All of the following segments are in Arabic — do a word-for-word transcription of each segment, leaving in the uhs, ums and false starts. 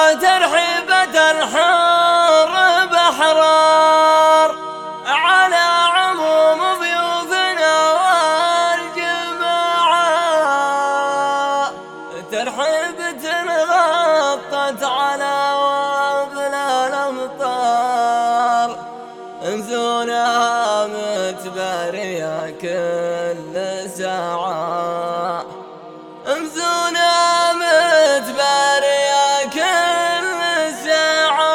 ترحيبة الحر بأحرار على عموم ضيوفنا والجماعة، ترحيبة غطت على وابل الأمطار، انثونها متبارية كل ساعة، انثونها متبارية كل ساعة.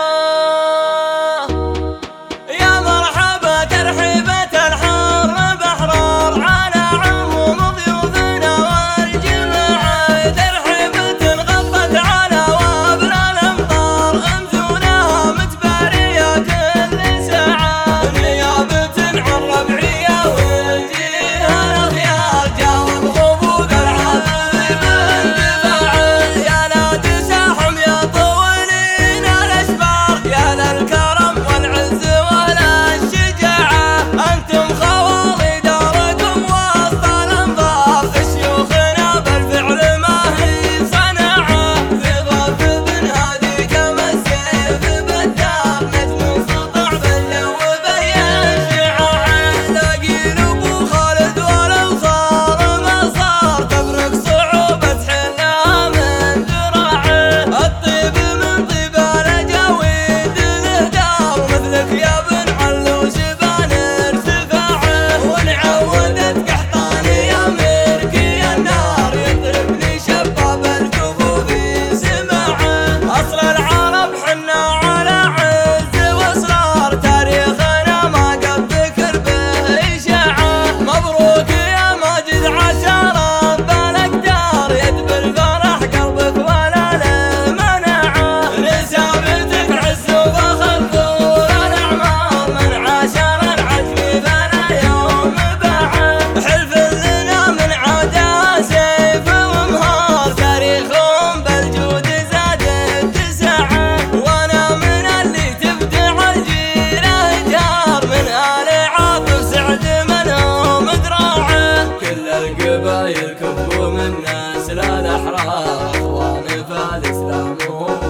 يا مرحبا ترحيبة الحر بأحرار على عموم ضيوفنا والجماعة، ترحيبة غطت على وابل الأمطار، انثونها متبارية كل ساعة، نيابة عن ربعية والجهة الأخيار جاوب خفوق العذب باندفاع، يا نادي ساحم يا طويلين الأشبار، يا للكرم والعز والشجاعة، أنتم خوالي داركم وسط الأنظار، شيوخنا بالفعل ما هي صنعة، في ضرب بن هادي كما السيف بالدار، نجم سطع بالجو بين شعاعه، لاقين أبو خالد ولو صار ما صار، تبرك صعوبة حلها من ذراعه، الطيب من طيب الأجاويد له دار، مثلك يا بن علوش بان ارتفاعه، ونعودت قحطاني يا مركي النار، يضربني شباب الكفوف سماعه، أصل العرب حنا على عز وإصرار، تاريخنا ما قد ذكر به إشاعة، مبروك يا ماجد عشرة بالأقدار، يدبر فرح قلبك ولا له مناعة، رسالتك عز وفخر طول الأعمار، من عاشر العزم فلا يوم باعه، حلف لنا من عدا سيف ومهار، تاريخهم بالجود زاد اتساعه، وانا من اللي تبدع الجيل جار، من آل عاطف سعد منهم ذراعه، كل القبايل كفوا من نسل الأحرار، اخوان فالإسلام